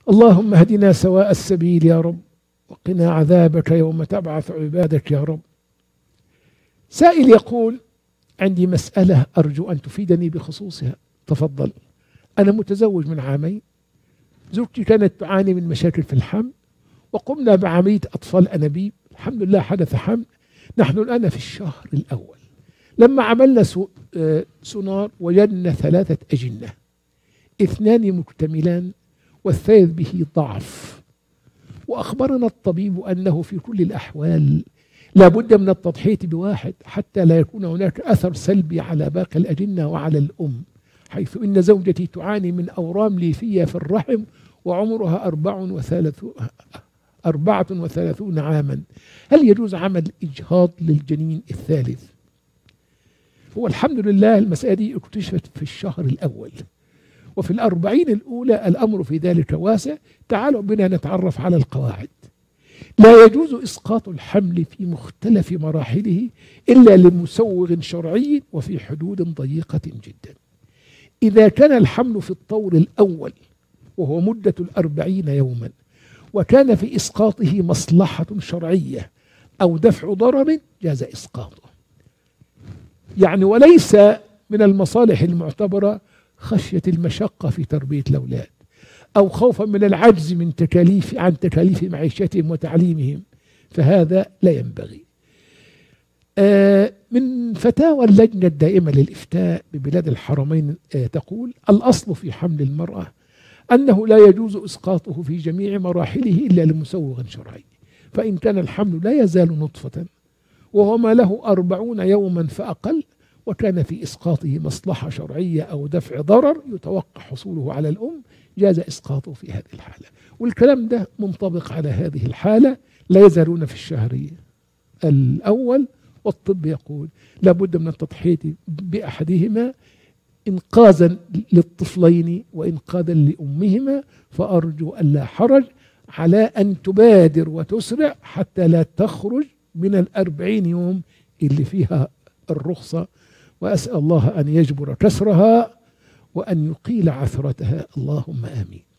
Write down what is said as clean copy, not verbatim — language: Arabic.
اللهم اهدنا سواء السبيل يا رب، وقنا عذابك يوم تبعث عبادك يا رب. سائل يقول: عندي مسألة أرجو أن تفيدني بخصوصها. تفضل. أنا متزوج من عامين، زوجتي كانت تعاني من مشاكل في الحمل، وقمنا بعملية أطفال أنابيب، الحمد لله حدث حمل. نحن الآن في الشهر الأول. لما عملنا سونار وجدنا 3 أجنة، 2 مكتملان والثالث به ضعف، وأخبرنا الطبيب أنه في كل الأحوال لا بد من التضحية بواحد حتى لا يكون هناك أثر سلبي على باقي الأجنة وعلى الأم، حيث إن زوجتي تعاني من أورام ليفية في الرحم وعمرها 34 عاما. هل يجوز عمل إجهاض للجنين الثالث؟ هو الحمد لله المسألة دي اكتشفت في الشهر الأول، وفي 40 الأولى الأمر في ذلك واسع. تعالوا بنا نتعرف على القواعد. لا يجوز إسقاط الحمل في مختلف مراحله إلا لمسوغ شرعي وفي حدود ضيقة جدا. إذا كان الحمل في الطور الأول وهو مدة 40 يوما، وكان في إسقاطه مصلحة شرعية أو دفع ضرر، جاز إسقاطه. يعني وليس من المصالح المعتبرة خشية المشقة في تربية الأولاد، أو خوفا من العجز عن تكاليف معيشتهم وتعليمهم، فهذا لا ينبغي. من فتاوى اللجنة الدائمة للإفتاء ببلاد الحرمين تقول: الأصل في حمل المرأة أنه لا يجوز إسقاطه في جميع مراحله إلا لمسوغ شرعي، فإن كان الحمل لا يزال نطفة وهو ما له 40 يوما فأقل، وكان في إسقاطه مصلحة شرعية أو دفع ضرر يتوقع حصوله على الأم، جاز إسقاطه في هذه الحالة. والكلام ده منطبق على هذه الحالة. لا يزالون في الشهر الأول، والطب يقول لابد من التضحية بأحدهما إنقاذا للطفلين وإنقاذا لأمهما، فأرجو ألا حرج على أن تبادر وتسرع حتى لا تخرج من 40 يوم اللي فيها الرخصة. وأسأل الله أن يجبر كسرها وأن يقيل عثرتها، اللهم آمين.